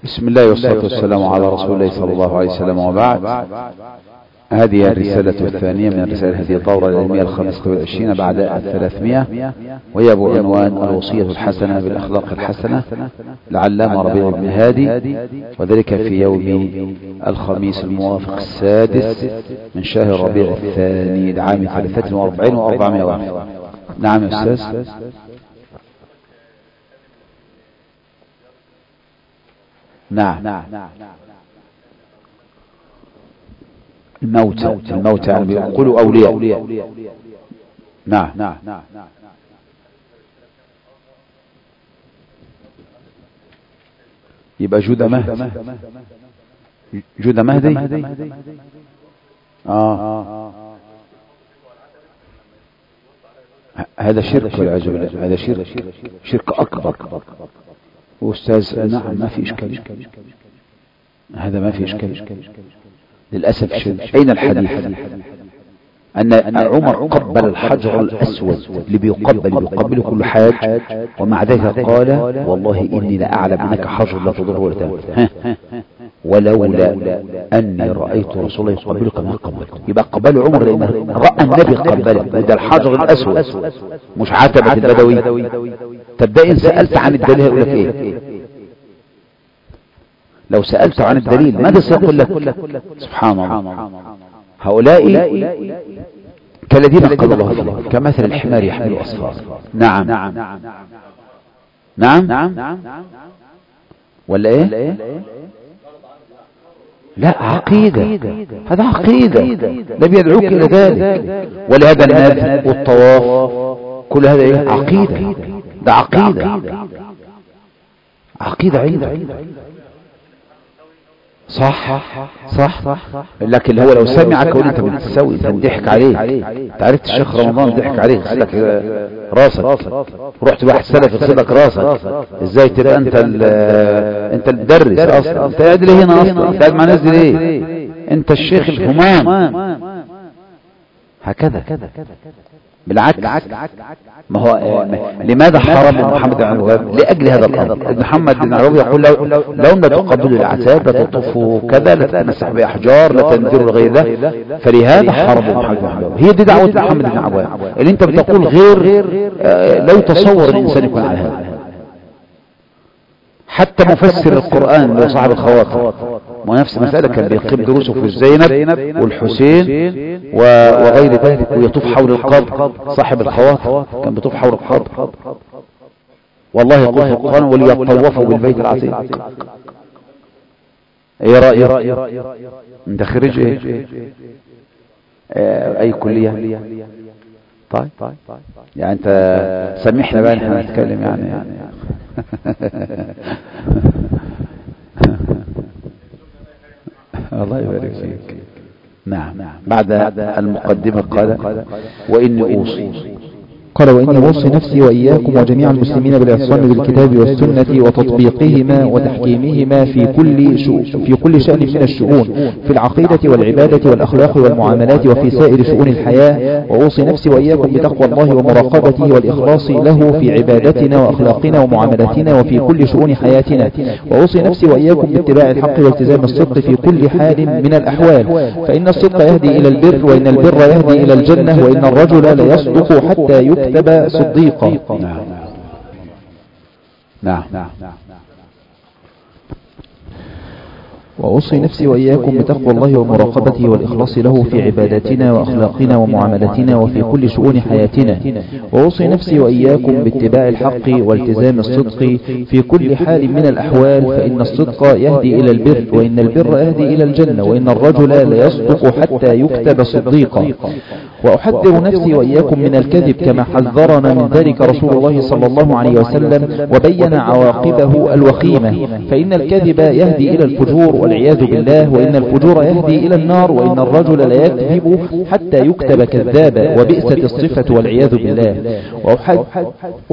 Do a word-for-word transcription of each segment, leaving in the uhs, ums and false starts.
بسم الله والصلاة والسلام على رسول الله صلى الله عليه وسلم، وبعد. هذه الرسالة الثانية من رسائل هذه الدورة العلمية الخامسة والعشرين بعد الثلاثمائة، وهي بعنوان الوصية الحسنة بالأخلاق الحسنة للعلامة ربيع بن هادي، وذلك في يوم الخميس الموافق السادس من شهر ربيع الثاني لعام ثلاثة وأربعين وأربعمائة وواحد. نعم يا أستاذ. نعم. الموتى الموتى يعني بيقولوا أولياء. نعم. يبقى جودة مهدي جودة مهدي آه هذا شرك والعياذ بالله، هذا شرك شرك أكبر. أستاذ نعم، ما في إشكال، هذا ما في إشكال للأسف الشديد. أين الحديث أن عمر قبل الحجر الأسود اللي بيقبل بيقبل كل حاج، ومع ذلك قال والله إني لأعلم أنك حجر لا تضر ولا تنفع، ولولا أني رأيت رسول الله يقبلك ما قبلت. يبقى قبل عمر لأنه رأى النبي قبله، وده الحجر الأسود مش عتبة البدوي. تبدأ إن سألت عن الدليل يقول لك إيه؟ لو سألت عن الدليل ماذا سيقول لك؟ سبحان الله. هؤلاء كالذين قال الله فيه كمثل الحمار يحمل أسفار. نعم نعم ولا إيه؟ لا، عقيدة، هذا عقيدة، ده بيدعوك إلى ذلك. ولهذا النذر والطواف كل هذا إيه؟ عقيدة، ده عقيدة عقيدة عندك. صح صح لكن هو لو سمعك وانت بتسوي تضحك عليه. انت عرفت الشيخ رمضان ضحك عليك، غسلك راسك، ورحت واحد سلف يغسلك راسك، ازاي تبقى انت انت المدرس اصلا؟ انت قاعد ليه هنا اصلا؟ انت قاعد مع الناس دي ليه؟ انت الشيخ الهمام. هكذا بالعكس. ما هو لماذا حرم محمد بن عبد الوهاب؟ لأجل هذا الأمر. محمد بن عبد الوهاب يقول لو لا تقبلوا الأعتاب، لا تطوفوا كذا، لا تتمسح بأحجار، لا تنذروا غير ذلك، فلهذا حرم محمد بن عبد الوهاب. هي دي دعوة محمد بن عبد الوهاب اللي انت بتقول غير لا يتصور الإنسان يكون على هذا. حتى مفسر القرآن اللي هو صاحب الخواطر، ونفس مسألة كان بيقيم دروسه في الزينب والحسين وغير ذلك، ويطوف حول القبر. صاحب الخواطر كان بيطوف حول القبر. والله يقول في القرآن وليطوفوا بالبيت العتيق. ايه رأيك؟ انت خريج ايه؟ اي كلية؟ طيب يعني انت سامحنا بقى احنا نتكلم يعني يعني الله يبارك فيك. نعم. بعد المقدمة قال وإني أوصي قال وإني أوصي نفسي وإياكم وجميع المسلمين بالإحسان بالكتاب والسنة وتطبيقهما وتحكيمهما في كل في كل شأن من الشؤون، في العقيدة والعبادة والأخلاق والمعاملات وفي سائر شؤون الحياة. وأوصي نفسي وإياكم بتقوى الله ومراقبته والإخلاص له في عبادتنا وأخلاقنا ومعاملاتنا وفي كل شؤون حياتنا. وأوصي نفسي وإياكم باتباع الحق والتزام الصدق في كل حال من الأحوال، فإن الصدق يهدي إلى البر، وإن البر يهدي إلى الجنة، وإن الرجل لا يصدق حتى يكتب كتب صديقا. نعم نعم. وأوصي نفسي وإياكم بتقوى الله ومراقبته والإخلاص له في عباداتنا وأخلاقنا ومعاملاتنا وفي كل شؤون حياتنا. وأوصي نفسي وإياكم باتباع الحق والتزام الصدق في كل حال من الأحوال، فإن الصدق يهدي إلى البر، وإن البر يهدي إلى الجنة، وإن الرجل لا يصدق حتى يكتب صديقا. وأحذر نفسي وإياكم من الكذب كما حذرنا من ذلك رسول الله صلى الله عليه وسلم وبين عواقبه الوخيمة، فإن الكذب يهدي إلى الفجور والعياذ بالله، وإن الفجور يهدي إلى النار، وإن الرجل لا يكذب حتى يكتب كذابا، وبئست الصفة والعياذ بالله.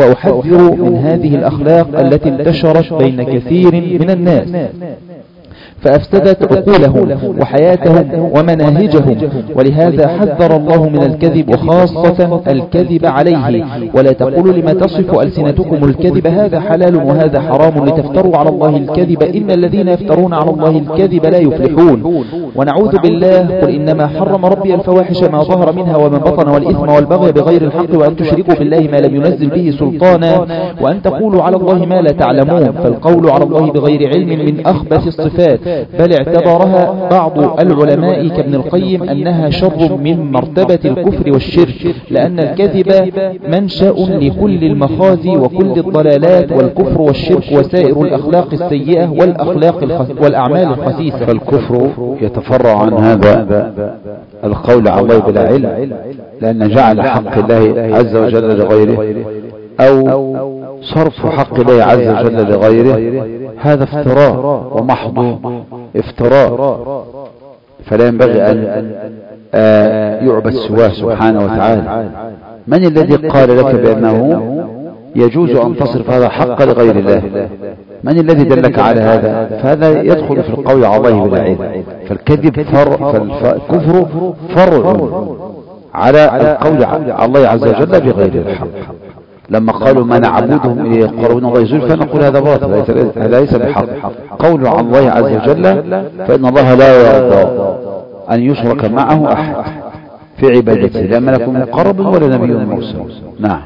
وأحذر من هذه الأخلاق التي انتشرت بين كثير من الناس، فأفسدت عقولهم وحياتهم ومناهجهم. ولهذا حذر الله من الكذب وخاصة الكذب عليه. ولا تقولوا لما تصف ألسنتكم الكذب هذا حلال وهذا حرام لتفتروا على الله الكذب إن الذين يفترون على الله الكذب لا يفلحون. ونعوذ بالله قل إنما حرم ربي الفواحش ما ظهر منها وما بطن والإثم والبغي بغير الحق وأن تشركوا بالله ما لم ينزل به سلطانا وأن تقولوا على الله ما لا تعلمون. فالقول على الله بغير علم من أخبث الصفات، بل اعتبرها بعض العلماء كابن القيم أنها شر من مرتبة الكفر والشرك، لأن الكذب منشأ لكل المخازي وكل الضلالات والكفر والشرك وسائر الأخلاق السيئة والأخلاق الخ... والأعمال الخسيسة. فالكفر يتفرع عن هذا القول على الله بلا علم، لأن جعل حق الله عز وجل لغيره أو صرف حق الله عز وجل لغيره هذا افتراء ومحض افتراء، فلا ينبغي أن يعبد سواه سبحانه وتعالى. من الذي قال لك بأنه يجوز أن تصرف هذا حق لغير الله؟ من الذي دلك على هذا؟ فهذا يدخل في القول على الله بلا علم. فالكذب فرع، فالكفر فرع على القول على الله عز وجل بغير الحق. لما قالوا ما نعبدهم ليقربونا الله زلفى نقول هذا باطل، هذا ليس بحق. قول عن الله عز وجل فإن الله لا يرضى أن يشرك معه أحد في عبادته، لا ملك مقرب ولا نبي مرسل. نعم.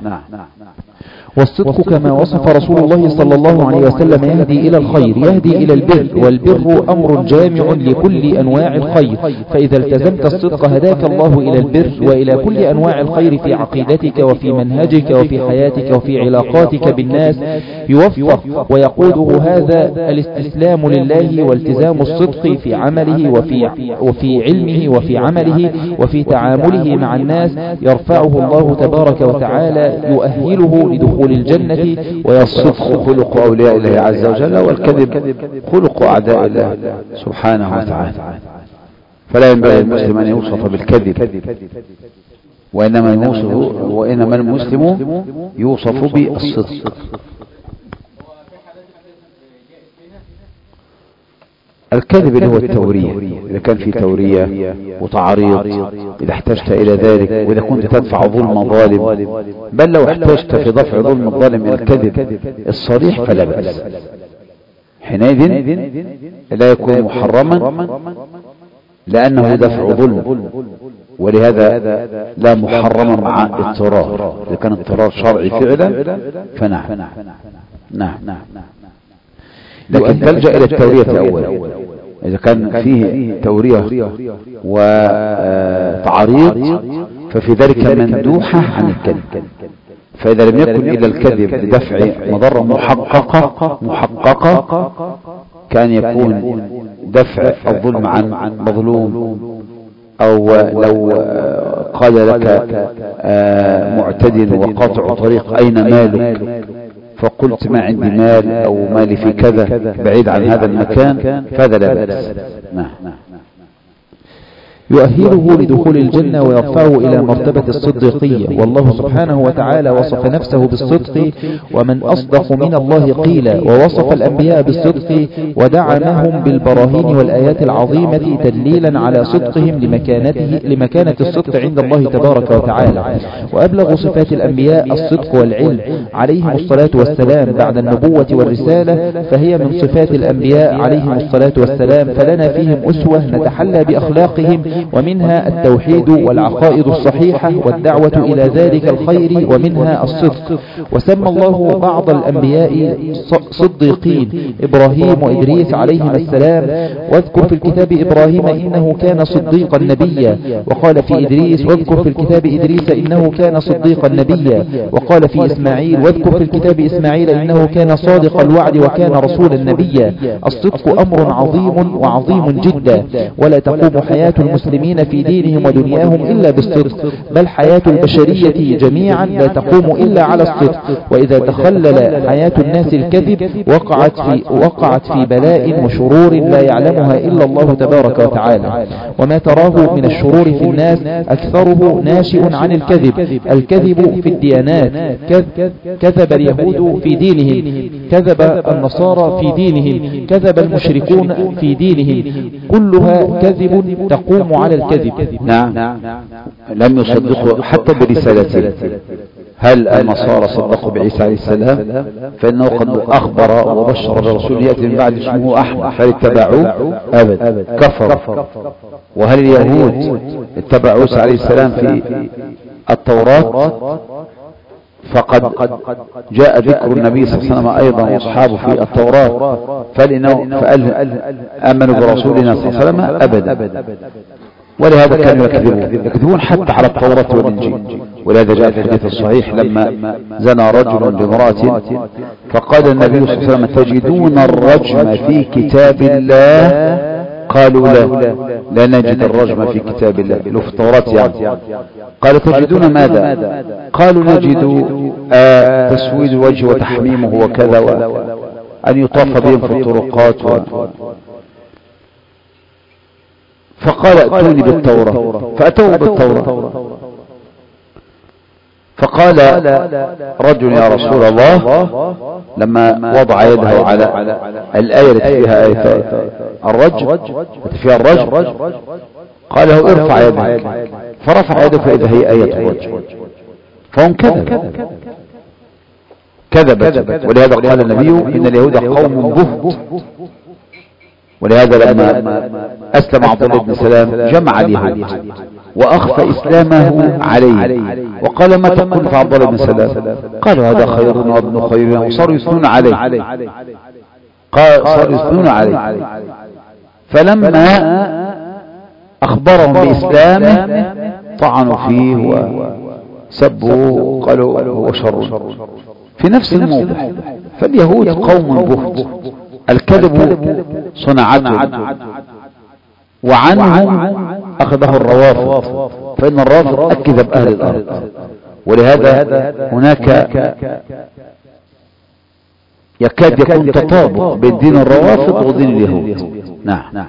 والصدق كما وصف رسول الله صلى الله عليه وسلم يهدي إلى الخير، يهدي إلى البر، والبر أمر جامع لكل أنواع الخير، فإذا التزمت الصدق هداك الله إلى البر وإلى كل أنواع الخير في عقيدتك وفي منهجك وفي حياتك وفي علاقاتك بالناس، يوفق ويقوده هذا الاستسلام لله والتزام الصدق في عمله وفي, وفي علمه وفي عمله وفي تعامله مع الناس، يرفعه الله تبارك وتعالى يؤهله لدخول الجنة. والصدق خلق أولياء الله عز وجل، والكذب خلق أعداء الله سبحانه وتعالى. فلا ينبغي المسلم أن يوصف بالكذب، وإنما يوصف وإنما المسلم يوصف بالصدق. الكذب اللي هو التورية، إذا كان في تورية وتعريض، إذا احتجت إلى ذلك، وإذا كنت تدفع ظلم ظالم، بل لو احتجت في دفع ظلم الظالم إلى الكذب الصريح فلا بأس، حينئذ لا يكون محرما لأنه دفع ظلم، ولهذا لا محرما مع اضطرار. إذا كان اضطرار شرعي فعلا فنعم. نعم. لكن تلجأ إلى التورية أولا. إذا كان فيه تورية وتعريض ففي ذلك مندوحة عن الكذب. فإذا لم يكن إلا الكذب لدفع مضرة محققة محققة كان يكون دفع الظلم عن مظلوم، أو لو قال لك معتدل وقاطع طريق أين مالك فقلت ما عندي مال أو مالي في كذا بعيد عن هذا المكان فهذا لا بأس. نعم. يؤهله لدخول الجنة ويرفعه إلى مرتبة الصديقية. والله سبحانه وتعالى وصف نفسه بالصدق، ومن أصدق من الله قيلا، ووصف الأنبياء بالصدق ودعمهم بالبراهين والآيات العظيمة تدليلا على صدقهم لمكانته لمكانة الصدق عند الله تبارك وتعالى. وأبلغ صفات الأنبياء الصدق والعلم عليهم الصلاة والسلام بعد النبوة والرسالة، فهي من صفات الأنبياء عليهم الصلاة والسلام، فلنا فيهم أسوة نتحلى بأخلاقهم، ومنها التوحيد والعقائد الصحيحة والدعوة إلى ذلك الخير، ومنها الصدق. وسمى الله بعض الأنبياء صديقين، إبراهيم وإدريس عليهما السلام، واذكر في الكتاب إبراهيم إنه كان صديقا نبيا، وقال في إدريس واذكر في الكتاب إدريس إنه كان صديقا نبيا، وقال في إسماعيل واذكر في الكتاب إسماعيل إنه كان صادق الوعد وكان رسولا نبيا. الصدق أمر عظيم وعظيم جدا، ولا تقوم حياة المسلمين المسلمين في دينهم ودنياهم إلا بالصدق، بل حياة البشرية جميعا لا تقوم إلا على الصدق، وإذا تخلل حياة الناس الكذب وقعت في, وقعت في بلاء وشرور لا يعلمها إلا الله تبارك وتعالى. وما تراه من الشرور في الناس أكثره ناشئ عن الكذب. الكذب في الديانات، كذب اليهود في دينهم، كذب النصارى في دينهم، كذب المشركون في دينهم، كلها كذب تقوم على الكذب. نعم، لم يصدقوا حتى برسالته. هل النصارى صدقوا بعيسى عليه السلام؟ فإنه قد أخبر وبشر برسول يأتي من بعد اسمه أحمد فاتبعوه أبد، كفر. وهل اليهود اتبعوا عيسى عليه السلام في التوراة؟ فقد جاء ذكر النبي صلى الله عليه وسلم أيضا وأصحابه في التوراة، فقال آمنوا برسولنا صلى الله عليه وسلم أبدا. ولهذا كانوا يكذبون يكذبون حتى على التوراة والإنجيل. ولهذا جاء في الحديث الصحيح لما زنى رجل بامرأة فقال النبي صلى الله عليه وسلم تجدون الرجم في كتاب الله؟ قالوا لا لا نجد الرجم في كتاب الله، لو في التوراة يعني. قال تجدون ماذا؟ قالوا نجد آه تسويد الوجه وتحميمه وكذا، وأن يطاف بهم في الطرقات و... فقال ائتوني بالتوراة، فأتوا بالتوراة. فقال رجل يا رسول الله لما وضع يده على الآية التي فيها آية الرجم فيها الرجم قال له ارفع يدك، فرفع يده فإذا هي آية الرجم، فهم كذب كذبت. ولهذا قال النبي إن اليهود قوم بهت. ولهذا لما أسلم عبد الله بن سلام جمع اليهود وأخفى إسلامه عليه وقال ما تقول في عبد الله بن سلام؟ قالوا هذا خيرنا وابن خيرنا، وصاروا يثنون عليه قال صاروا يثنون عليه. فلما أخبرهم بإسلامه طعنوا فيه وسبوا قالوا هو شر في نفس الموضع. فاليهود قوم بهت، الكذب صنعته، وعنهم أخذه الروافض، فإن الرافض أكذب أهل الأرض. ولهذا هناك يكاد يكون تطابق بين دين الروافض ودين اليهود. نعم،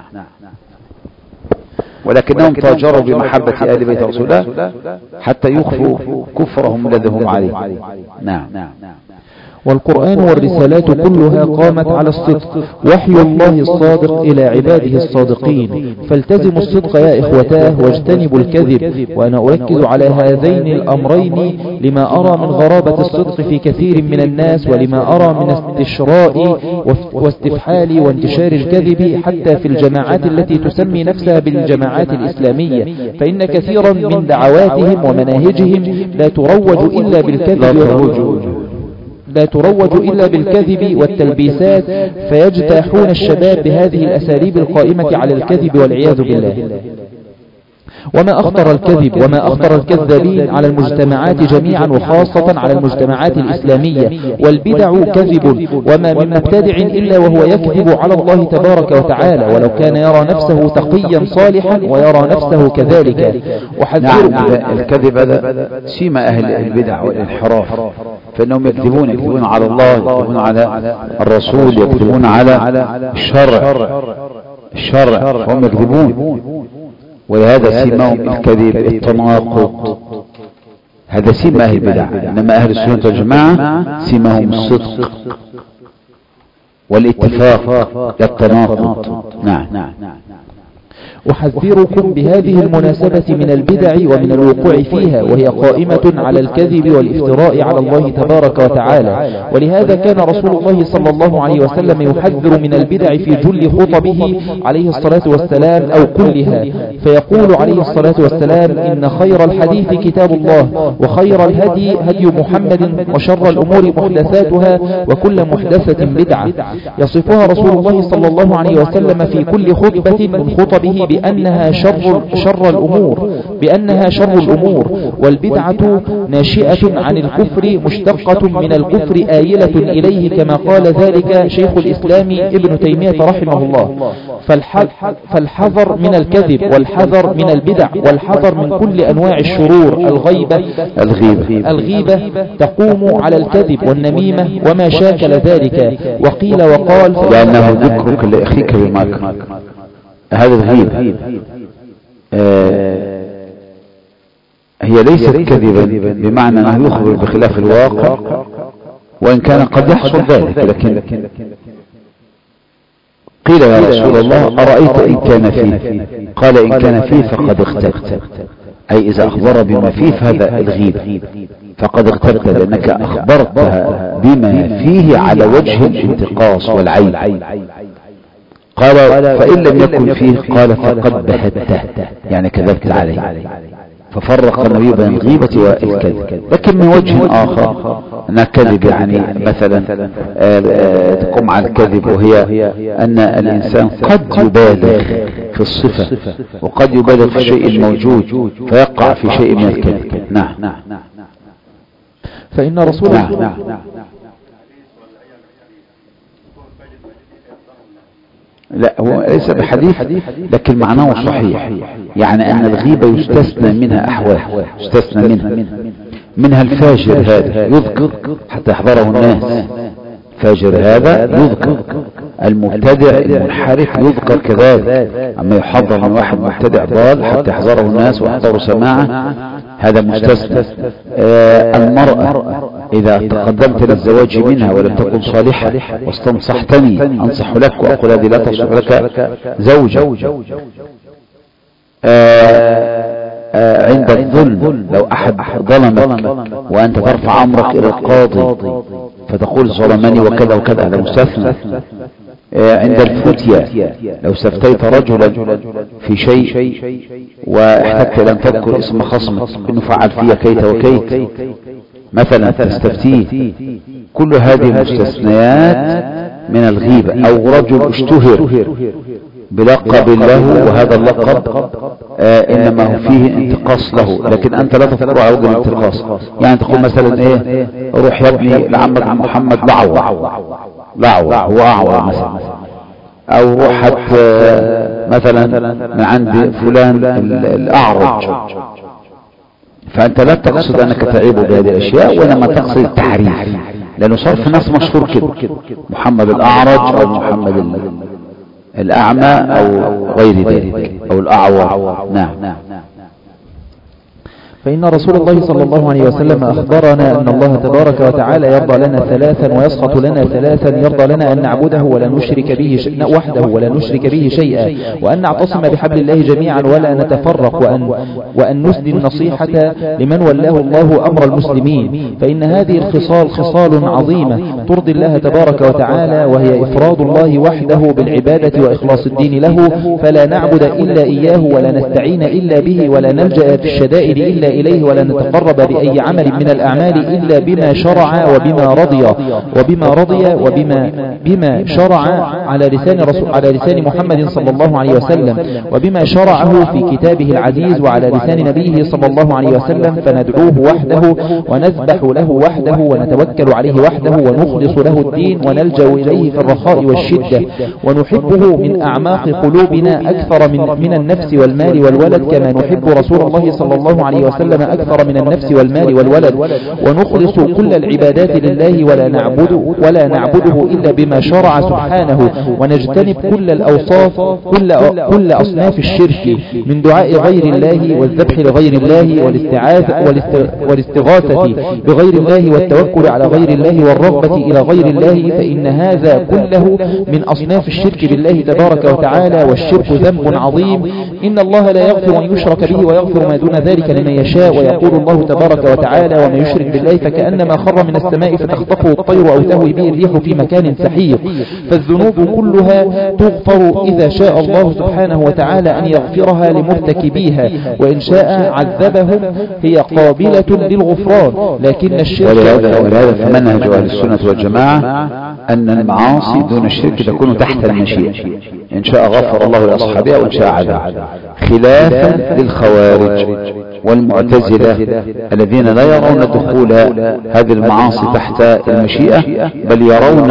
ولكنهم تاجروا بمحبة آل بيت رسول الله حتى يخفوا كفرهم الذي هم عليه. نعم. والقرآن والرسالات كلها قامت على الصدق، وحي الله الصادق إلى عباده الصادقين، فالتزموا الصدق يا إخوتاه واجتنبوا الكذب. وأنا أركز على هذين الأمرين لما أرى من غرابة الصدق في كثير من الناس، ولما أرى من استشراء واستفحال وانتشار الكذب حتى في الجماعات التي تسمي نفسها بالجماعات الإسلامية، فإن كثيرا من دعواتهم ومناهجهم لا تروج إلا بالكذب لا تروج إلا بالكذب والتلبيسات، فيجتاحون الشباب بهذه الأساليب القائمة على الكذب والعياذ بالله. وما أخطر الكذب وما أخطر الكذابين على المجتمعات جميعا، وخاصة على المجتمعات الإسلامية. والبدع كذب، وما من مبتدع إلا وهو يكذب على الله تبارك وتعالى، ولو كان يرى نفسه تقيا صالحا ويرى نفسه كذلك. وحذروا نعم الكذب هذا سيما أهل البدع والانحراف، فإنهم يكذبون يكذبون على الله، يكذبون على الرسول، يكذبون على الشرع الشرع فهم يكذبون. ولهذا سيماهم الكذب التناقض، هذا سيما أهل البدع. إنما أهل السنة والجماعة سيماهم الصدق والاتفاق للتناقض. نعم. أحذركم بهذه المناسبة من البدع ومن الوقوع فيها، وهي قائمة على الكذب والافتراء على الله تبارك وتعالى. ولهذا كان رسول الله صلى الله عليه وسلم يحذر من البدع في جل خطبه عليه الصلاة والسلام أو كلها، فيقول عليه الصلاة والسلام إن خير الحديث كتاب الله، وخير الهدي هدي محمد، وشر الأمور محدثاتها، وكل محدثة بدعة. يصفها رسول الله صلى الله عليه وسلم في كل خطبة من خطبه بأنها شر, شر الأمور بأنها شر الأمور والبدعة ناشئة عن الكفر مشتقة من الكفر آيلة إليه كما قال ذلك شيخ الإسلام ابن تيمية رحمه الله. فالحذر من الكذب والحذر من البدع والحذر من كل أنواع الشرور. الغيبة الغيبة, الغيبة تقوم على الكذب والنميمة وما شاكل ذلك. وقيل وقال لأنه ذكرك لأخيك بماك هذا الغيبة آه هي ليست كذبا بمعنى أنه يخبر بخلاف الواقع وإن كان قد يحصل ذلك، لكن قيل يا رسول الله أرأيت إن كان فيه؟ قال إن كان فيه فقد اغتبت، أي إذا أخبر بما فيه فهذا الغيب فقد اغتبت لأنك أخبرتها بما فيه على وجه الانتقاص والعيب. قال فإن لم يكن فيه قال فقد بهته يعني كذبت عليه. ففرق النبي بين الغيبة والكذب. لكن من وجه آخر أن الكذب يعني مثلا تقوم على الكذب وهي أن الإنسان قد يبالغ في الصفة وقد يبالغ في الشيء الموجود فيقع في شيء من الكذب. نعم. فإن رسول الله نعم. لا هو ليس بحديث لكن معناه صحيح، يعني أن الغيبة يستثنى منها أحوال، يستثنى منها منها الفاجر هذا يذكر حتى يحضره الناس، فاجر هذا يذكر، المبتدع المنحرف يذكر كذلك، أما يحضر من واحد مبتدع ضال حتى يحضره الناس ويحضروا سماعه هذا مستثنى. آه المرأة إذا تقدمت للزواج منها ولم تكن صالحة واستنصحتني أنصح لك وأقول هذه لا تصلح لك زوجة. آه آه عند الظلم لو أحد ظلمك وأنت ترفع أمرك إلى القاضي فتقول ظلمني وكذا وكذا هذا مستثنى. آه عند الفتية لو استفتيت رجلا في شيء واحتجت لأن تذكر اسم خصمك إنه فعل فيها كيت وكيت مثلا تستفتيه، كل هذه مستثنيات من الغيبة. أو رجل اشتهر بلقب له وهذا اللقب آه انما هو فيه انتقاص له، لكن انت لا تذكر على وجه الانتقاص، يعني تقول مثلا ايه روح يا ابني لعمك محمد لعوة لعوة هو اعور مثلا، او روح مثلا من عند فلان الاعرج، فانت لا تقصد انك تعيبه بهذه الاشياء وانما تقصد التعريف، لانه صار في ناس مشهور كده محمد الاعرج او محمد الأعمى أو غير ذلك أو الأعور. نعم. فإن رسول الله صلى الله عليه وسلم أخبرنا أن الله تبارك وتعالى يرضى لنا ثلاثا ويسخط لنا ثلاثا، يرضى لنا أن نعبده ولا نشرك به شيئا وحده ولا نشرك به شيئا، وأن نعتصم بحبل الله جميعا ولا نتفرق، وأن, وأن نسدي النصيحة لمن ولاه الله أمر المسلمين. فإن هذه الخصال خصال عظيمة ترضي الله تبارك وتعالى، وهي إفراد الله وحده بالعبادة وإخلاص الدين له، فلا نعبد إلا إياه ولا نستعين إلا به ولا نلجأ في الشدائد إلا إليه ولا نتقرب بأي عمل من الأعمال إلا بما شرع وبما رضي وبما رضي وبما بما شرع على لسان رسول على لسان محمد صلى الله عليه وسلم، وبما شرعه في كتابه العزيز وعلى لسان نبيه صلى الله عليه وسلم، فندعوه وحده ونذبح له وحده ونتوكل عليه وحده ونخلص له الدين ونلجأ إليه في الرخاء والشدة، ونحبه من أعماق قلوبنا أكثر من من النفس والمال والولد، كما نحب رسول الله صلى الله عليه وسلم أكثر من النفس والمال والولد، ونخلص كل العبادات لله ولا نعبد ولا نعبده إلا بما شرع سبحانه، ونجتنب كل الأوصاف كل كل أصناف الشرك من دعاء غير الله والذبح لغير الله والاستعاذة والاستغاثة بغير الله والتوكل على غير الله والرغبة إلى غير الله، فإن هذا كله من أصناف الشرك بالله تبارك وتعالى، والشرك ذنب عظيم. إن الله لا يغفر أن يشرك به ويغفر ما دون ذلك لمن يشاء يشاء. ويقول الله تبارك وتعالى ومن يشرك بالله فكأنما خر من السماء فتخطفه الطير أو تهوي به الريح في مكان سحيق. فالذنوب كلها تغفر إذا شاء الله سبحانه وتعالى أن يغفرها لمرتكبيها، وإن شاء عذبهم. هي قابلة للغفران، لكن الشرك ولهذا, ولهذا فمنهج أهل السنة والجماعة أن المعاصي دون الشرك تكون تحت المشيئة، إن شاء غفر الله لأصحابها وإن شاء عذب، خلافا للخوارج والمعتزلة الذين لا يرون دخول هذه المعاصي تحت المشيئة، بل يرون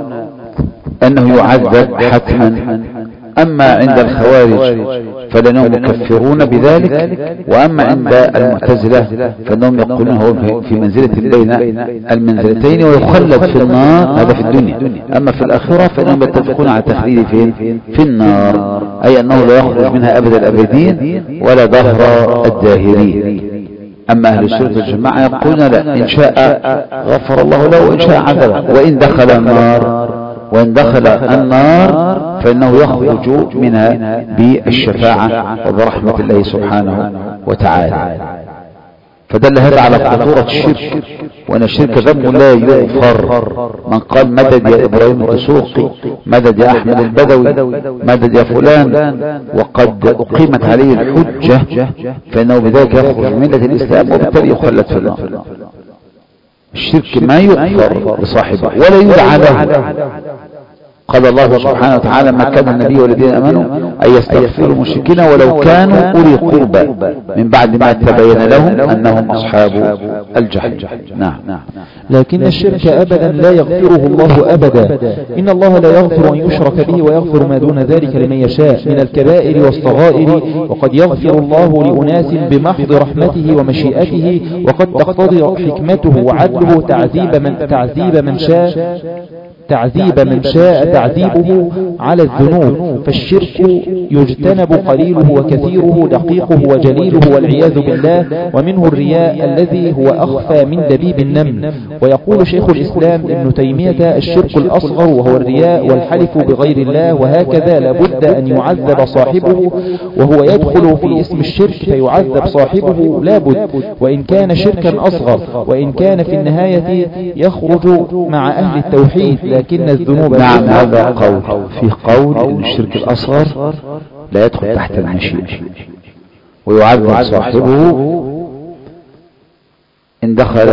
أنه يعذب حتما. أما عند الخوارج فلنهم يكفرون بذلك، وأما عند المعتزلة فإنهم يقولون هو في منزلة بين المنزلتين ويخلد في النار، هذا في الدنيا. أما في الآخرة فإنهم يتفقون على تخليده في, في النار، أي أنه لا يخرج منها أبد الأبدين ولا دهر الداهرين. أما أهل السنة والجماعة يقولون لا، إن شاء غفر الله له وإن شاء عذبه، وإن دخل النار وإن دخل النار فإنه يخرج منها بالشفاعة وبرحمة الله سبحانه وتعالى. فدل هذا على خطورة الشرك، وأن الشرك ذنب لا يغفر. من قال مدد يا إبراهيم الدسوقي، مدد يا أحمد البدوي، مدد يا فلان، وقد أقيمت عليه الحجة، فإنه بذلك يخرج من ملة الإسلام وبالتالي يخلد في النار. الشرك ما يغفر لصاحبه ولا يدعى له. قال الله سبحانه وتعالى ما كان النبي والذين امنوا ان يستغفروا المشركين ولو كانوا اولي قربى من بعد ما تبين لهم انهم اصحاب الجحيم. نعم. لكن الشرك ابدا لا يغفره الله ابدا. ان الله لا يغفر ان يشرك به ويغفر ما دون ذلك لمن يشاء من الكبائر والصغائر، وقد يغفر الله لأناس بمحض رحمته ومشيئته، وقد تقتضي حكمته وعدله تعذيب من تعذيب من شاء تعذيب من شاء تعذيبه على الذنوب. فالشرك يجتنب قليله وكثيره، دقيقه وجليله، والعياذ بالله. ومنه الرياء الذي هو أخفى من دبيب النمل. ويقول شيخ الإسلام ابن تيمية الشرك الأصغر وهو الرياء والحلف بغير الله، وهكذا لابد أن يعذب صاحبه، وهو يدخل في اسم الشرك فيعذب صاحبه لابد، وإن كان شركا أصغر، وإن كان في النهاية يخرج مع أهل التوحيد. لكن الذنوب نعم هذا قول. في قول ان الشرك الاصغر لا يدخل تحت المشيئة ويعذب صاحبه ان دخل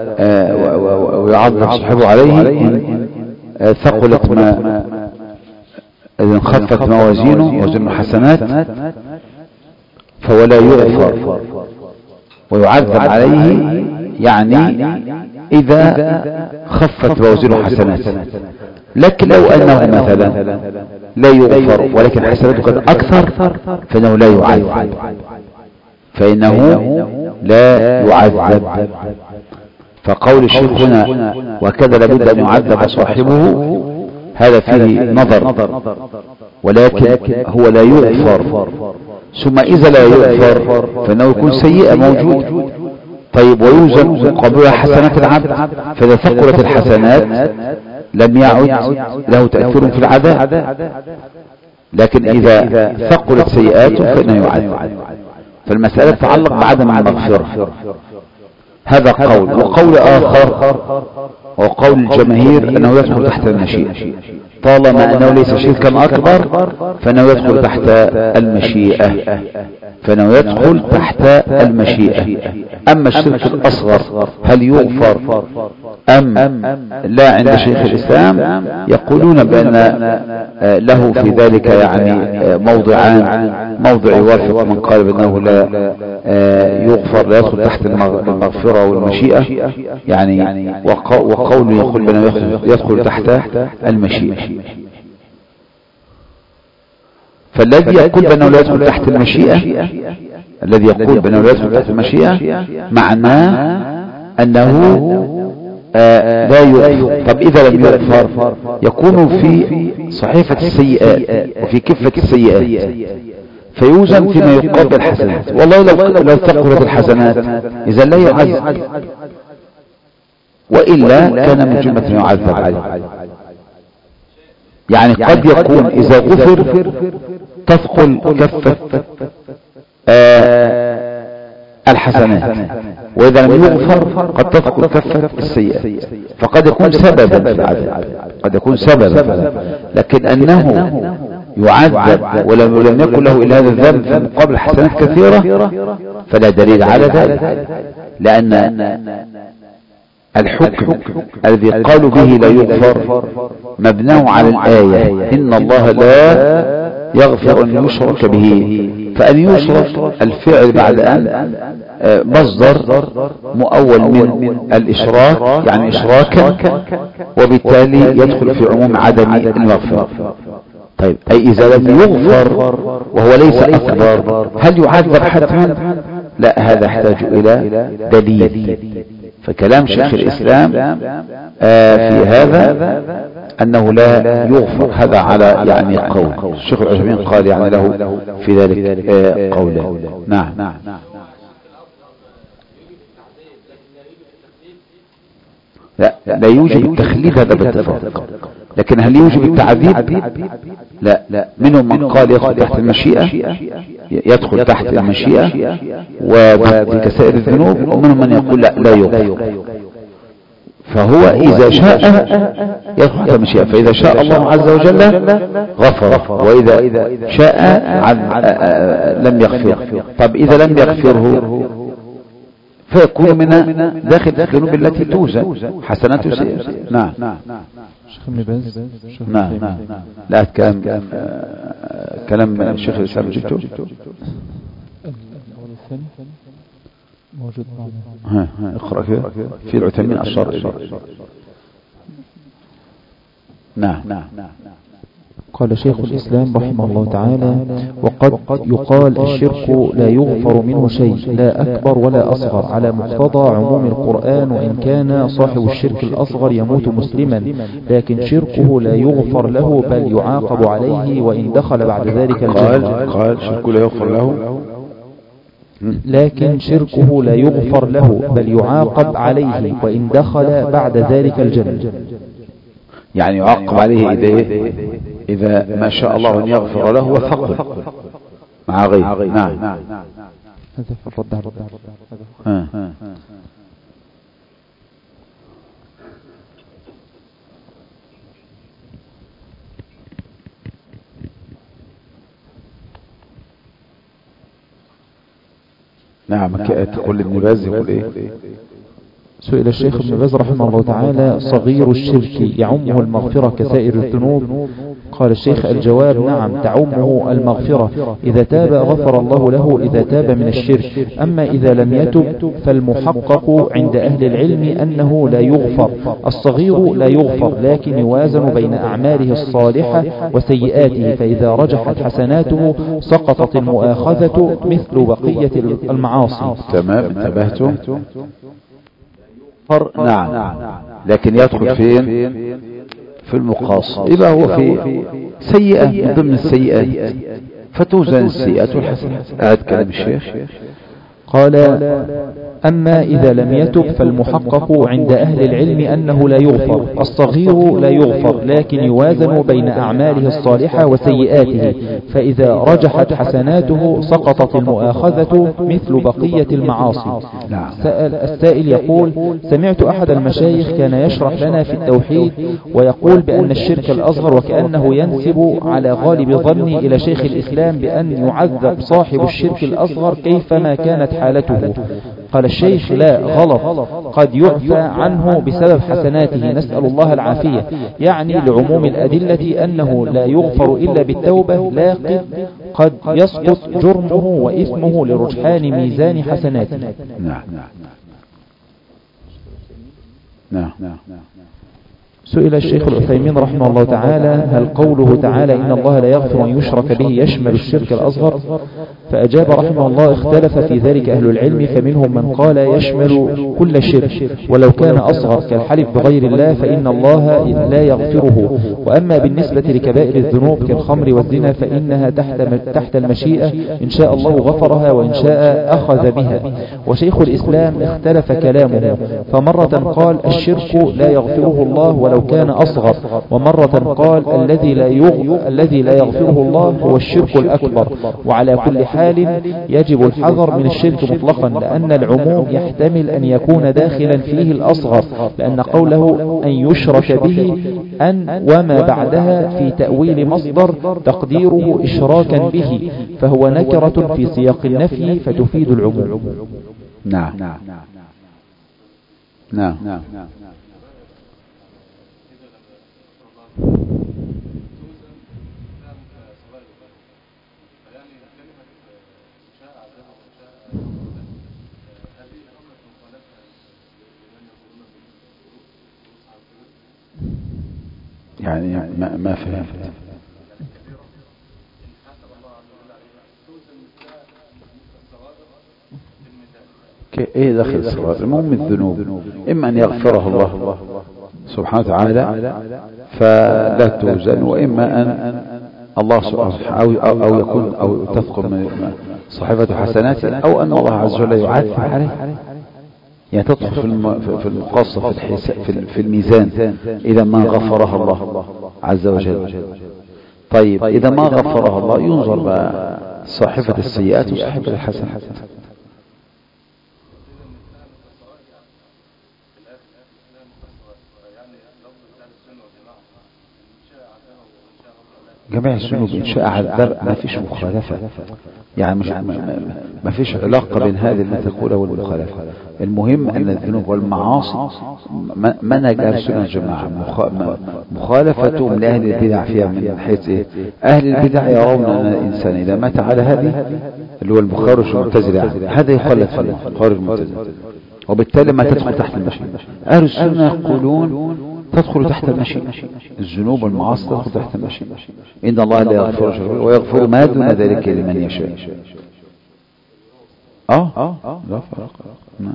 ويعذب صاحبه عليه ان ثقلت ما اذا انخفت موازينه وزن حسنات فهو لا يغفر ويعذب عليه، يعني إذا خفت موازينه حسنات. لكن لو أنه مثلا لا يغفر ولكن حسناته قد أكثر فإنه لا يعذب، فإنه لا يعذب. فقول الشيخ هنا وكذا لابد أن يعذب صاحبه هذا فيه نظر، ولكن هو لا يغفر. ثم إذا لا يغفر فإنه يكون سيئة موجود. طيب ويوزن مقابلها حسنات العبد، فإذا ثقلت الحسنات لم يعد له تأثير في العذاب، لكن إذا ثقلت سيئاته فإنه يعذب. فالمسألة تتعلق بعدم المغفرة. هذا قول. وقول آخر وقول الجماهير أنه يدخل تحت المشيئة، طالما أنه ليس شركا أكبر فإنه يدخل تحت المشيئة، فإنه يدخل تحت المشيئة. أما الشرك الأصغر هل يغفر أم لا؟ عند شيخ الإسلام يقولون بأن له في ذلك يعني موضعان، موضع يوافق من قال بأنه لا يغفر، لا يدخل تحت المغفرة والمشيئة يعني، وقول يقول بأنه يدخل تحت المشيئة. فالذي يقول بأنه لا يدخل تحت المشيئة الذي يقول بأنه لا يدخل تحت المشيئة معناه أنه آه لا يغفر. طب إذا لم يغفر يكون في صحيفة السيئات وفي كفة السيئات، فيوزن فيما يقابل الحسنات. والله لو لو ثقلت الحسنات إذا لا يعذب، وإلا كان من جملة يعذب عليه. يعني قد يكون إذا غفر تثقل كفة آه الحسنات، وإذا لم يغفر قد تثقل كفة السيئات، فقد يكون سببا في العذاب، قد يكون سببا، لكن أنه يعذب ولم لم يكن له إلا هذا الذنب من قبل حسنات كثيرة فلا دليل على ذلك، لأن الحكم الذي قالوا به لا يغفر مبناه على الآية إن الله لا يغفر أن يشرك به، فأن يشرك الفعل بعد أن مصدر مؤول من الإشراك يعني إشراكا، وبالتالي يدخل في عموم عدم المغفرة. طيب أي إذا لم يغفر وهو ليس أكبر هل يعذب حتما؟ لا، هذا يحتاج إلى دليل. فكلام شيخ الإسلام آه في هذا أنه لا يغفر، هذا على يعني قول الشيخ العثيمين قال يعني له في ذلك آه قوله. نعم. لا لا يوجب التخليد هذا باتفاق، لكن هل يوجب التعذيب؟ لا لا، منهم من قال يدخل تحت المشيئة، يدخل تحت المشيئة وكسائر الذنوب، ومنهم من يقول لا لا يغفر. فهو إذا شاء يدخل تحت المشيئة، فإذا شاء الله عز وجل غفر، وإذا شاء لم يغفر. طب إذا لم يغفره فيكون من داخل الذنوب التي توزن حسنات وسيئات. نعم نعم لا كلام كلام الشيخ الإسلام جبته موجود معنا. ها اقرأ كده في العثيمين أشار إليه. نعم. قال شيخ الإسلام رحمه الله تعالى: وقد يقال الشرك لا يغفر منه شيء، لا أكبر ولا أصغر، على مقتضى عموم القرآن، وإن كان صاحب الشرك الأصغر يموت مسلما لكن شركه لا يغفر له بل يعاقب عليه وإن دخل بعد ذلك الجنة. قال شركه لا يغفر له لكن شركه لا يغفر له بل يعاقب عليه وإن دخل بعد ذلك الجنة. يعني يعاقب عليه إذا إذا ما شاء الله أن يغفر له وثقل مع غيره. نعم. هذا في الرد على الرد. نعم. تقول ابن باز يقول ايه؟ سئل الشيخ ابن باز رحمه الله تعالى: صغير الشرك يعمه المغفرة كسائر الذنوب؟ قال الشيخ: الجواب: نعم، تعمه المغفرة، إذا تاب غفر الله له إذا تاب من الشرك. أما إذا لم يتب فالمحقق عند أهل العلم أنه لا يغفر، الصغير لا يغفر لكن يوازن بين أعماله الصالحة وسيئاته، فإذا رجحت حسناته سقطت المؤاخذة مثل بقية المعاصي. تمام، انتبهتم؟ نعم، لكن يدخل فين؟ في المقاص، يبقى هو في سيئة من ضمن السيئات، فتوزن السيئات والحسنات. أعد كلام الشيخ. قال: أما إذا لم يتب فالمحقق عند أهل العلم أنه لا يغفر، الصغير لا يغفر لكن يوازن بين أعماله الصالحة وسيئاته، فإذا رجحت حسناته سقطت المؤاخذة مثل بقية المعاصي. سأل السائل يقول: سمعت أحد المشايخ كان يشرح لنا في التوحيد ويقول بأن الشرك الأصغر، وكأنه ينسب على غالب ظني إلى شيخ الإسلام بأن يعذب صاحب الشرك الأصغر كيفما كانت حالته. قال الشيخ: لا، غلط، قد يعفى عنه بسبب حسناته، نسأل الله العافية، يعني لعموم الأدلة أنه لا يغفر إلا بالتوبة، لكن قد يسقط جرمه وإثمه لرجحان ميزان حسناته. نعم نعم نعم. سئل الشيخ العثيمين رحمه الله تعالى: هل قوله تعالى إن الله لا يغفر أن يشرك به يشمل الشرك الأصغر؟ فأجاب رحمه الله: اختلف في ذلك أهل العلم، فمنهم من قال يشمل كل شرك ولو كان أصغر كالحلف بغير الله فإن الله لا يغفره، وأما بالنسبة لكبائر الذنوب كالخمر والزنا فإنها تحت تحت المشيئة، إن شاء الله غفرها وإن شاء أخذ بها. وشيخ الإسلام اختلف كلامه، فمرة قال الشرك لا يغفره الله ولو ولو كان أصغر. ومرة قال الذي لا يغ... الذي لا يغفره الله هو الشرك الأكبر. وعلى كل حال يجب الحذر من الشرك مطلقا، لأن العموم يحتمل أن يكون داخلا فيه الأصغر، لأن قوله أن يشرك به أن وما بعدها في تأويل مصدر تقديره إشراكا به، فهو نكرة في سياق النفي فتفيد العموم. نعم نعم نعم يعني ما, ما فهمت. ايه دخل الصغائر؟ المهم الذنوب اما ان يغفره الله سبحانه وتعالى فلا توزن، واما ان الله سبحانه وتعالى أو, أو يكون او تثقل من صحيفة حسناته، او ان الله عز وجل يعرف عليه، يعني تدخل في في المقاصة في, في, في الميزان اذا ما غفرها الله عز وجل. طيب اذا ما غفرها الله ينظر بقى صحيفة السيئات وصحيفة الحسنات. جميع الذنوب إن شاء عذب، ما فيش مخالفة، يعني مش ما فيش علاقة بين هذه اللي تقوله والمخالفة. المهم أن الذنوب والمعاصي منهج أهل السنة والجماعة مخالفتهم لأهل البدع فيها، من حيث إيه؟ أهل البدع يرون أن الإنسان إذا مات على هذه اللي هو المخارج والمعتزلة هذا يخلد في النار، خارج المعتزلة، وبالتالي ما تدخل تحت المشيئة. أهل السنة يقولون تدخل تحت المشيئة، الذنوب والمعاصي تدخل تحت المشيئة. إن الله لا يغفر ويغفر ما دون ذلك لمن يشاء. اه اه لا فرق. نعم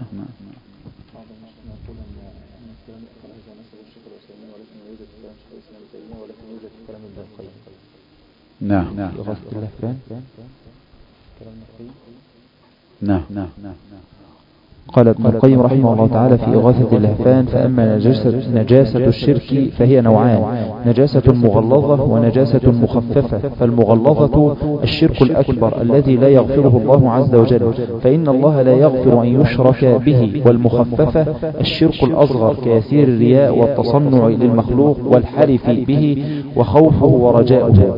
نعم نعم نعم نعم قال ابن القيم رحمه الله تعالى في إغاثة اللهفان: فأما نجاسة, نجاسة الشرك فهي نوعان: نجاسة مغلظة ونجاسة مخففة. فالمغلظة الشرك الأكبر الذي لا يغفره الله عز وجل، فإن الله لا يغفر أن يشرك به. والمخففة الشرك الأصغر كيسير الرياء والتصنع للمخلوق والحلف به وخوفه ورجاؤه.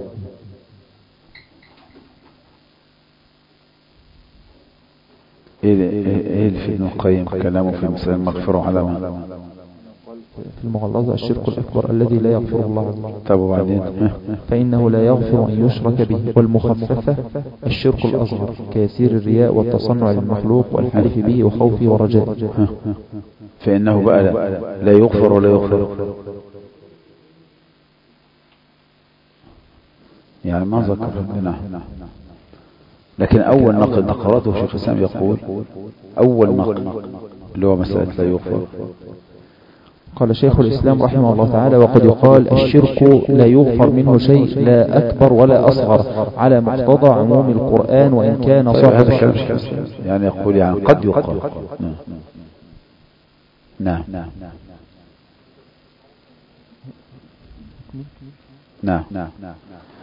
ايه اللي في ابن القيم كلامه في مسألة المغفرة على ما في المغلظة الشرك الأكبر الذي لا يغفره الله. طب وبعدين فإنه لا يغفر أن يشرك به. والمخففة الشرك الأصغر كيسير الرياء والتصنع للمخلوق والحلف به وخوفه ورجائه. فإنه بقى لا, لا يغفر ولا يغفر، يعني ما ذكر. نعم. لكن أول نقل نقراته شيخ الإسلام يقول أول نقل اللي هو مسألة لا يغفر. قال شيخ الإسلام رحمه الله تعالى: وقد يقال الشرك لا يغفر منه شيء لا أكبر ولا أصغر على مقتضى عموم القرآن وإن كان صاحب الشرك. يعني يقول يعني قد يقال. نعم نعم نعم نعم نعم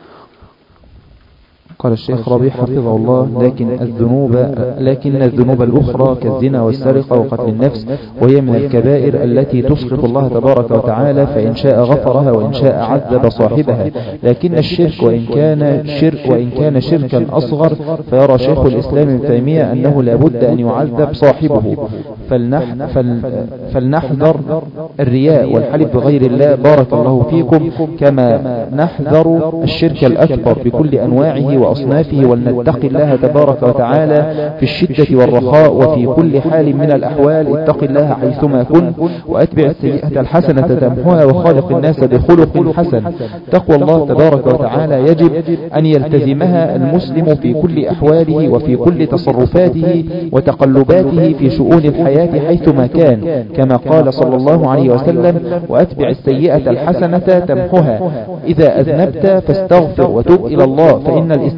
قال الشيخ ربيع حفظه الله: لكن الذنوب لكن الذنوب الأخرى كالزنا والسرقة وقتل النفس وهي من الكبائر التي تسخط الله تبارك وتعالى، فإن شاء غفرها وإن شاء عذب صاحبها. لكن الشرك وإن كان شرك وإن كان شركا أصغر فيرى شيخ الإسلام ابن تيمية أنه لا بد أن يعذب صاحبه. فلنح فل فلنحذر الرياء والحلف بغير الله بارك الله فيكم، كما نحذر الشرك الأكبر بكل أنواعه وأصنافه، ولنتقي الله تبارك وتعالى في الشدة والرخاء وفي كل حال من الأحوال. اتق الله حيثما كنت وأتبع السيئة الحسنة تمحوها وخالق الناس بخلق حسن. تقوى الله تبارك وتعالى يجب أن يلتزمها المسلم في كل أحواله وفي كل تصرفاته وتقلباته في شؤون الحياة حيثما كان، كما قال صلى الله عليه وسلم: وأتبع السيئة الحسنة تمحوها. إذا أذنبت فاستغفر وتوب إلى الله، فإن الاستغفار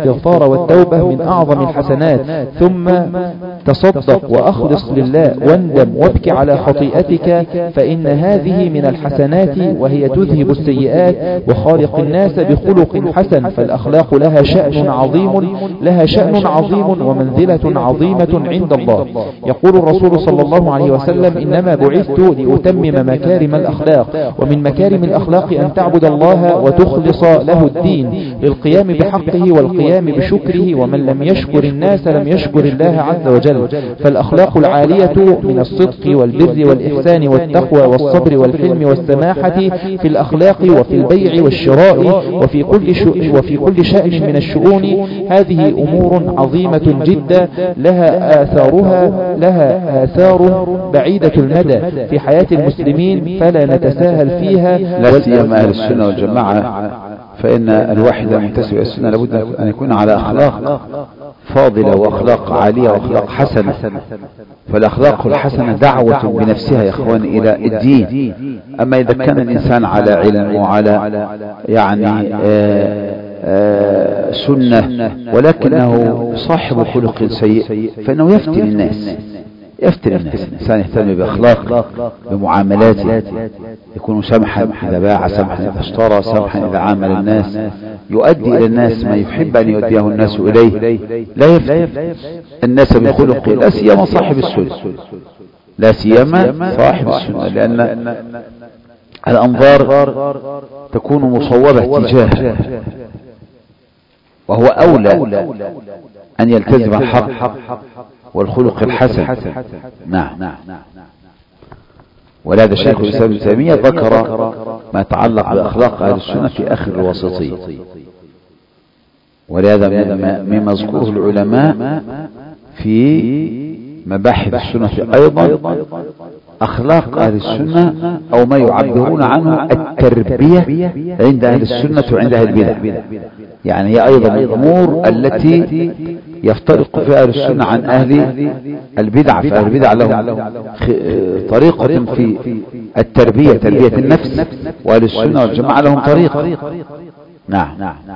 الاستغفار والتوبة من أعظم الحسنات، ثم تصدق وأخلص لله واندم وابكي على خطيئتك، فإن هذه من الحسنات وهي تذهب السيئات. وخالق الناس بخلق حسن، فالأخلاق لها شأن عظيم لها شأن عظيم ومنزلة عظيمة عند الله. يقول الرسول صلى الله عليه وسلم: إنما بعثت لأتمم مكارم الأخلاق، ومن مكارم الأخلاق أن تعبد الله وتخلص له الدين للقيام بحقه والقيام بشكره، ومن لم يشكر الناس لم يشكر الله عز وجل. فالأخلاق العالية من الصدق والبر والإحسان والتقوى والصبر والحلم والسماحة في الأخلاق وفي البيع والشراء وفي كل شؤ... وفي كل شأن من الشؤون. هذه أمور عظيمة جدا لها آثارها لها آثار بعيدة المدى في حياة المسلمين، فلا نتساهل فيها. لا سيما أهل السنة والجماعة، فإن الواحد المنتسب إلى السنة لابد أن يكون على أخلاق فاضلة وأخلاق عالية وأخلاق حسنة. فالأخلاق الحسنة دعوة بنفسها يا إخوان إلى الدين. أما إذا كان الإنسان على علم وعلى يعني آآ آآ سنة ولكنه صاحب خلق سيء فإنه يفتن الناس يفتن الناس. الإنسان يهتم بأخلاق بمعاملاته، يكون سمحا إذا باع، سمحا إذا اشترى، سمحا إذا عامل الناس، يؤدي إلى الناس ما يحب أن يؤديه الناس إليه، لا يفتن الناس بخلقه، لا سيما صاحب السنة لا سيما صاحب السنة لأن الأنظار تكون مصوبة تجاهه، وهو أولى أن يلتزم الحق والخلق الحسن. نعم. ولهذا شيخ الإسلام ابن تيمية ذكر ما يتعلق بأخلاق أهل السنة في آخر الوسطية، ولهذا مما يذكره العلماء في مباحث السنة أيضا أخلاق أهل السنة أو ما يعبرون عنه التربية عند أهل السنة وعند أهل البدع. يعني هي أيضا الأمور التي يفترق فيها أهل السنة عن أهل البدع. فأهل البدع لهم طريقة في التربية، تربية النفس، وأهل السنة والجماعة لهم طريقة. نعم.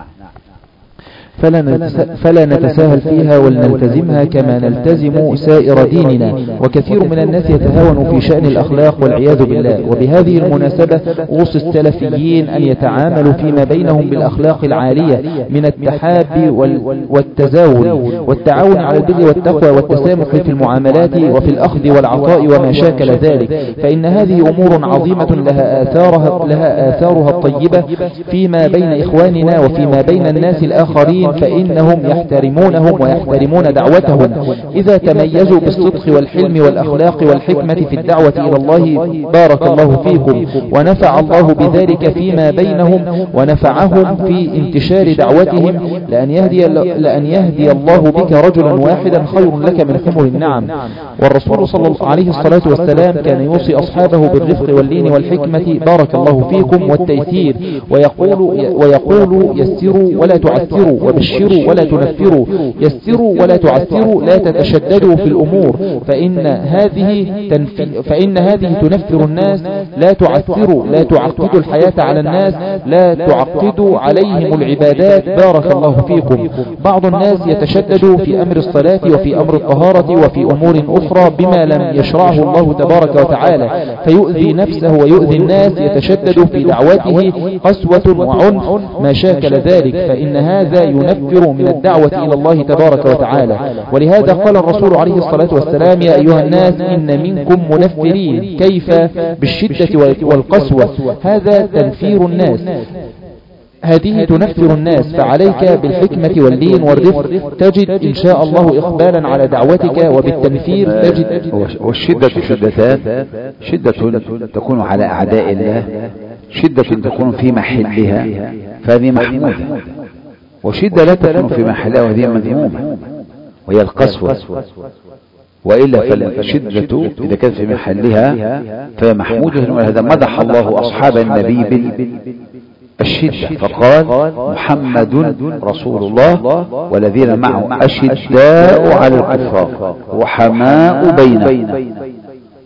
فلا, فلا نتساهل فيها ولنلتزمها كما نلتزم سائر ديننا. وكثير من الناس يتهاون في شأن الأخلاق والعياذ بالله. وبهذه المناسبة أوصي السلفيين أن يتعاملوا فيما بينهم بالأخلاق العالية من التحاب والتزاور والتعاون على البر والتقوى والتسامح في المعاملات وفي الأخذ والعطاء وما شاكل ذلك، فإن هذه أمور عظيمة لها آثارها, لها آثارها الطيبة فيما بين إخواننا وفيما بين الناس الآخرين، فإنهم يحترمونهم ويحترمون دعوتهم إذا تميزوا بالصدق والحلم والأخلاق والحكمة في الدعوة إلى الله. بارك الله فيكم ونفع الله بذلك فيما بينهم ونفعهم في انتشار دعوتهم. لأن يهدي, لأن يهدي الله بك رجلا واحدا خير لك من حمر النعم. والرسول صلى الله عليه الصلاة والسلام كان يوصي أصحابه بالرفق واللين والحكمة بارك الله فيكم والتيسير، ويقول, ويقول يسروا ولا تعسروا، وبشروا ولا تنفروا، يسروا ولا تعسروا، لا تتشددوا في الأمور، فإن هذه تنفي فإن هذه تنفر الناس، لا تعسروا، لا تعقدوا الحياة على الناس، لا تعقدوا عليهم العبادات. بارك الله فيكم. بعض الناس يتشدد في أمر الصلاة وفي أمر الطهارة وفي أمور أخرى بما لم يشرعه الله تبارك وتعالى، فيؤذي نفسه ويؤذي الناس، يتشدد في دعوته قسوة وعنف ما شاكل ذلك، فإن هذا ينفر من الدعوة إلى الله تبارك وتعالى. ولهذا قال الرسول عليه الصلاة والسلام: يا أيها الناس إن منكم منفرين. كيف بالشدة والقسوة؟ هذا تنفير الناس، هذه تنفر الناس، فعليك بالحكمة واللين والرفق تجد إن شاء الله إقبالا على دعوتك، وبالتنفير تجد. والشدة شدتان: شدة تكون على أعداء الله، شدة تكون في محلها فهذه محمودة، وشدة لا تكون في محلها وهذه مذمومة وهي القسوة. وإلا فالشدة إذا كانت في محلها فهي محمودة. ولهذا مدح الله أصحاب النبي بالشدة فقال: محمد رسول الله والذين معه أشداء على الكفار رحماء بينهم.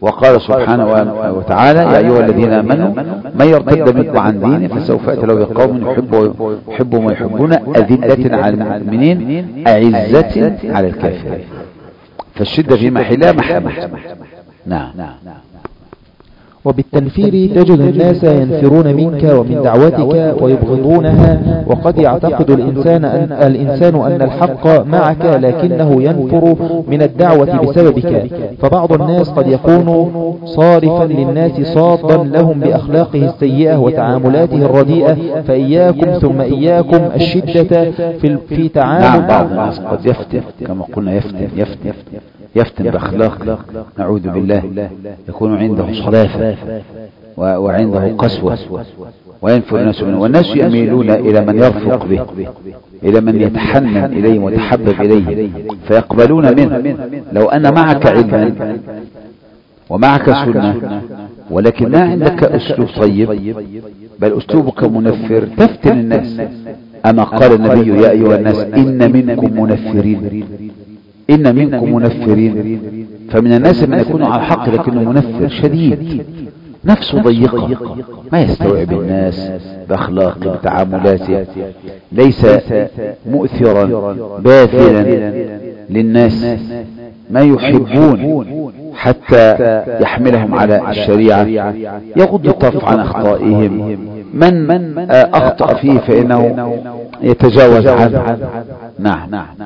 وقال سبحانه وتعالى يا أيها الذين آمنوا من يرتد منكم عن دينه فسوف يأتي له بقوم يحبهم ويحبون أذلة على المؤمنين أعزة على الكافرين. فالشدة في محلها محمد. نعم. وبالتنفير تجد الناس ينفرون منك ومن دعوتك ويبغضونها، وقد يعتقد الإنسان أن, الإنسان أن الحق معك لكنه ينفر من الدعوة بسببك. فبعض الناس قد يكون صارفا للناس صادا لهم بأخلاقه السيئة وتعاملاته الرديئة، فإياكم ثم إياكم الشدة في, في تعامل. نعم بعض الناس قد يفتن كما قلنا يفتن يفتن يفتن بأخلاق نعوذ بالله، يكون عنده صلافة وعنده قسوة وينفر الناس منه، والناس يميلون إلى من يرفق به، إلى من يتحنن إليه ويتحبب إليه فيقبلون منه. لو أن معك علما ومعك سنة ولكن ما عندك أسلوب طيب بل أسلوبك منفر تفتن الناس. أما قال النبي يا أيها الناس إن منكم منفرين، إن منكم منفرين. فمن الناس من يكون على الحق لكنه منفر شديد، نفسه ضيقة، ما يستوعب الناس بأخلاقه بتعاملاته، ليس مؤثرا باذلا للناس ما يحبون حتى يحملهم على الشريعة، يغض الطرف عن أخطائهم، من أخطأ فيه فإنه يتجاوز عنه. نعم.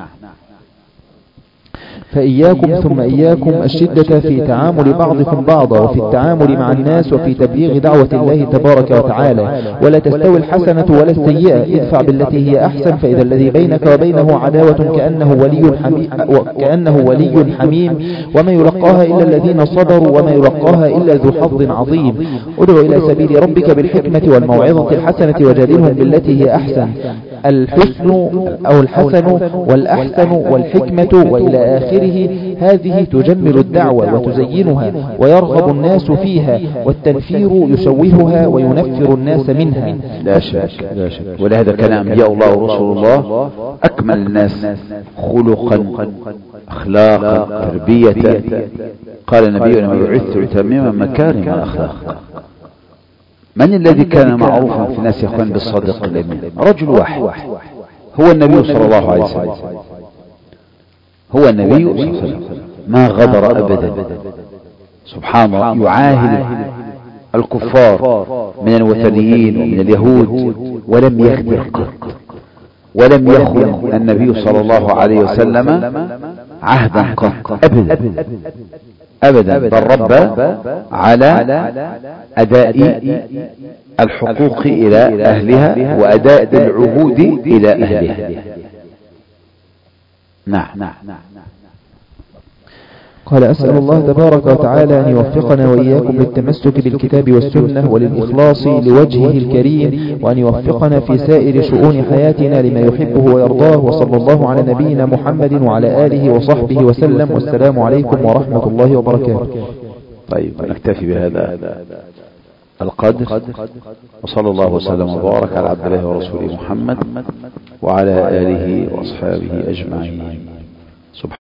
فإياكم ثم إياكم الشدة في تعامل بعضكم بعضا وفي التعامل مع الناس وفي تبليغ دعوة الله تبارك وتعالى. ولا تستوي الحسنة ولا السيئة، ادفع بالتي هي أحسن فإذا الذي بينك وبينه عداوة كأنه ولي حميم, كأنه ولي حميم وما يلقاها إلا الذين صبروا وما يلقاها إلا ذو حظ عظيم. ادعو إلى سبيل ربك بالحكمة والموعظة الحسنة وجادلهم بالتي هي أحسن. الحسن أو الحسن والأحسن والحكمة وإلى آخره، هذه تجمل الدعوة وتزينها ويرغب الناس فيها، والتنفير يشوهها وينفر الناس منها. لا شك لا شك. ولهذا كان أنبياء الله ورسول الله أكمل الناس خلقا أخلاقا تربية. قال النبي لما بعثت لأتمم مكارم الأخلاق. من الذي كان معروفا في الناس يا اخوان بالصدق الأمين؟ رجل واحد هو النبي صلى الله عليه وسلم، هو النبي صلى الله عليه وسلم ما غدر أبدا. سبحان الله، يعاهد الكفار من الوثنيين ومن اليهود ولم يغدر قط، ولم يخن النبي صلى الله عليه وسلم عهدا قط أبدا أبدا، بل رب على أداء الحقوق إلى أهلها وأداء العهود إلى أهلها. نعم. قال أسأل الله تبارك وتعالى أن يوفقنا وإياكم للتمسك بالكتاب والسنة وللإخلاص لوجهه الكريم، وأن يوفقنا في سائر شؤون حياتنا لما يحبه ويرضاه. وصلى الله على نبينا محمد وعلى آله وصحبه وسلم، والسلام عليكم ورحمة الله وبركاته. طيب نكتفي بهذا القدر، وصلى الله وسلم وبارك على عبد الله ورسوله محمد وعلى آله وأصحابه أجمعين.